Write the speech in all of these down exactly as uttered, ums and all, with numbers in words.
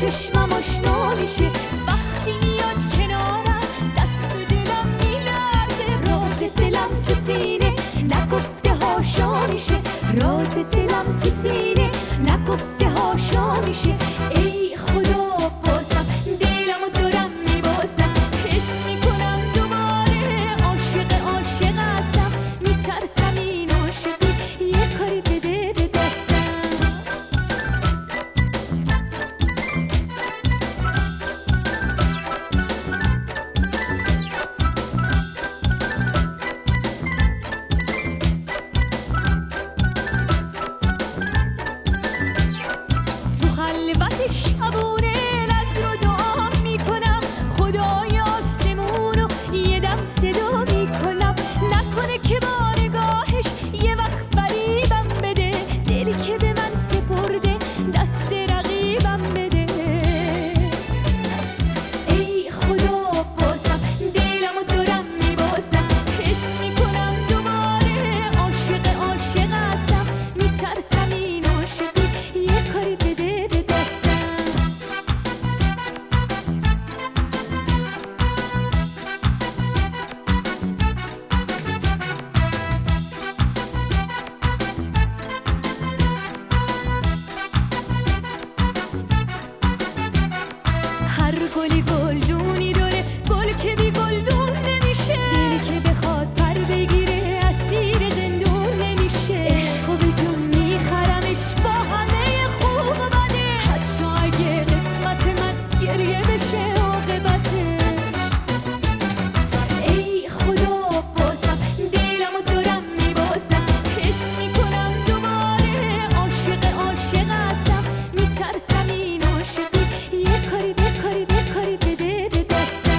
چشمم آشنا میشه وقتی میاد کنارم دست و دلم میلرزه راز دلم تو سینه نگفته هاشا میشه راز دلم تو سینه نگفته هاشا میشه ای خدا بازم دلمو دارم میبازم حس میکنم دوباره عاشق عاشق هستم میترسم این عاشقی یه کاری بده به دستم شبونه نظر و دعا میکنم خدای آسمونو یه دم صدا میکنم نکنه که با نگاهش یه وقت فریبم بده دلی که به من سپرده دست رقیبم بده ای خدا بازم دلمو دارم میبازم حس میکنم دوباره عاشق عاشق هستم میترسم این عاشقی یه کاری بده به دستم هر گلی گلدونی داره گل که بی گلدون نمیشه دلی که بخواد پر بگیره اسیر زندون نمیشه عشقو به جون میخرمش با همه خوب و بده حتی اگه قسمت من گریه بشه عاقبتش ای خدا بازم دلمو دارم میبازم حس میکنم دوباره عاشق عاشق هستم میترسم این عاشقی یه کاری به کاری به کاری بده به دستم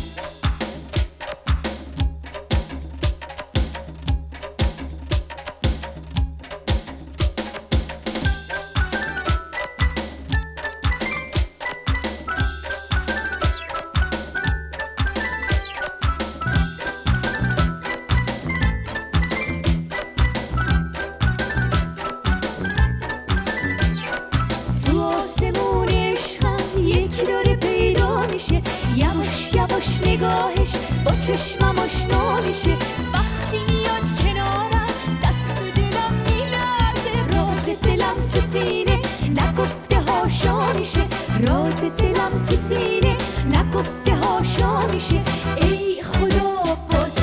تو آسمون عشقم یکی داره پیدا میشه یواش یواش نگاهش با چشمم آشنا میشه وقتی میاد کنارم دست و دلم میلرزه راز دلم تو سینه نگفته هاشا میشه راز دلم تو سینه نگفته هاشا میشه ای خدا باز